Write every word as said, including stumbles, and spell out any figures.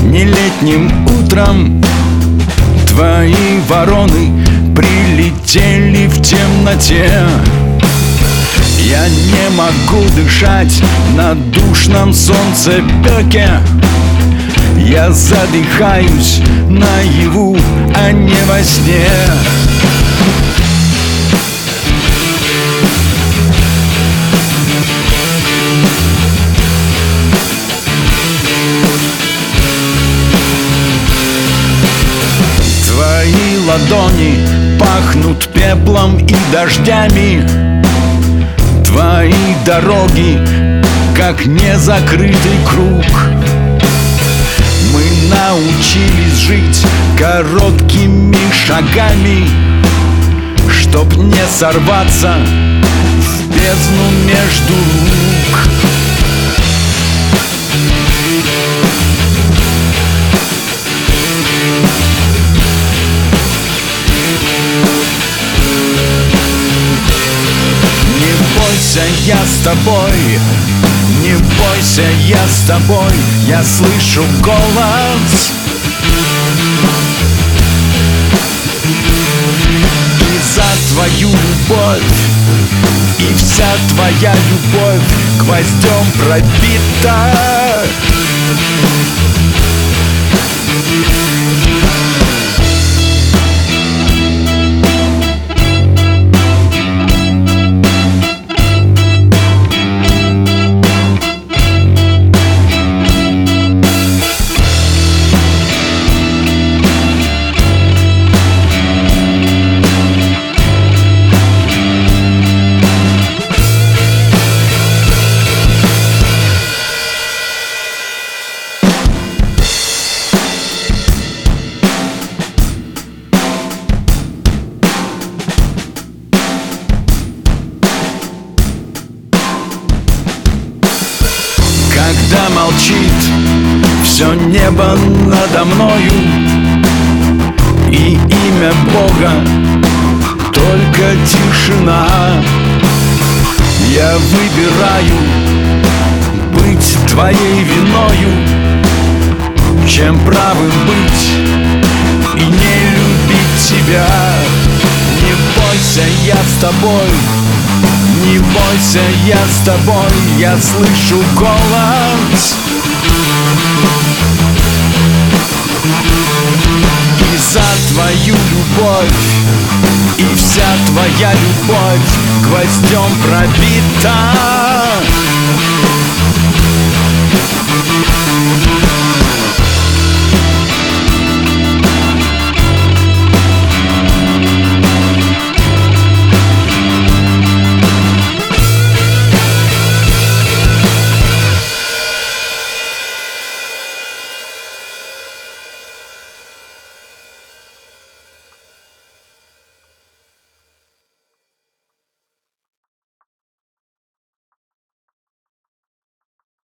Не летним утром твои вороны прилетели в темноте. Я не могу дышать на душном солнцепёке. Я задыхаюсь наяву, а не во сне. Твои ладони пахнут пеплом и дождями. Твои дороги, как незакрытый круг. Мы научились жить короткими шагами, чтоб не сорваться в бездну между рук. Я с тобой, не бойся, я с тобой, я слышу голос. И за твою любовь, и вся твоя любовь гвоздем пробита. Когда молчит все небо надо мною, и имя Бога только тишина, я выбираю быть твоей виною, чем правым быть и не любить тебя. Не бойся, я с тобой, не бойся, я с тобой, я слышу голос. И за твою любовь, и вся твоя любовь гвоздем пробита.